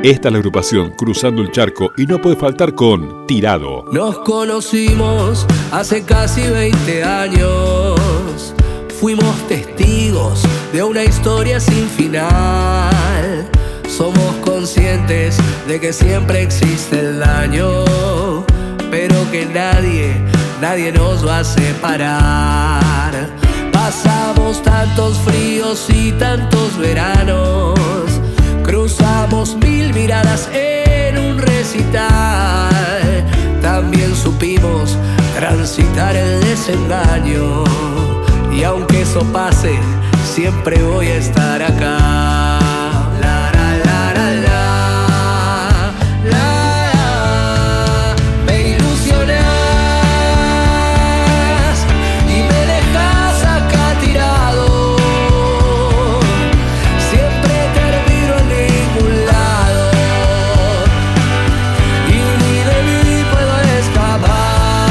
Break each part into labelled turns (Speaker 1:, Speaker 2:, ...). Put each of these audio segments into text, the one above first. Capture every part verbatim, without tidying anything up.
Speaker 1: Esta es la agrupación Cruzando el Charco y no puede faltar con Tirado.
Speaker 2: Nos conocimos hace casi veinte años. Fuimos testigos de una historia sin final. Somos conscientes de que siempre existe el daño, pero que nadie, nadie nos va a separar. Pasamos tantos fríos y tantos veranos. Cruzamos mil miradas en un recital. También supimos transitar el desengaño. Y aunque eso pase, siempre voy a estar acá. La, la, la, la, la, la, la. Me ilusionas y me dejas acá tirado. Siempre termino en ningún lado y ni de mí puedo escapar.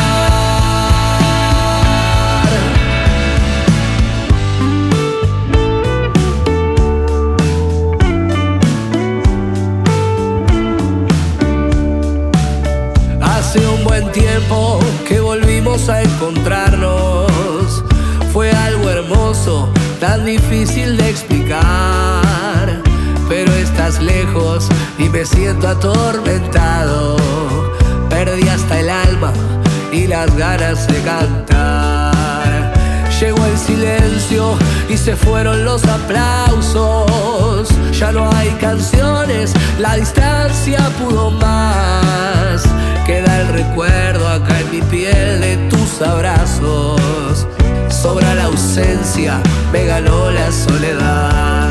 Speaker 2: Hace un buen tiempo que volvimos a encontrarnos. Fue algo hermoso, tan difícil de explicar. Pero estás lejos y me siento atormentado. Perdí hasta el alma y las ganas de cantar. Llegó el silencio y se fueron los aplausos. Ya no hay canciones, la distancia pudo más. Queda el recuerdo acá en mi piel de tus abrazos. Sobra la ausencia, me ganó la soledad.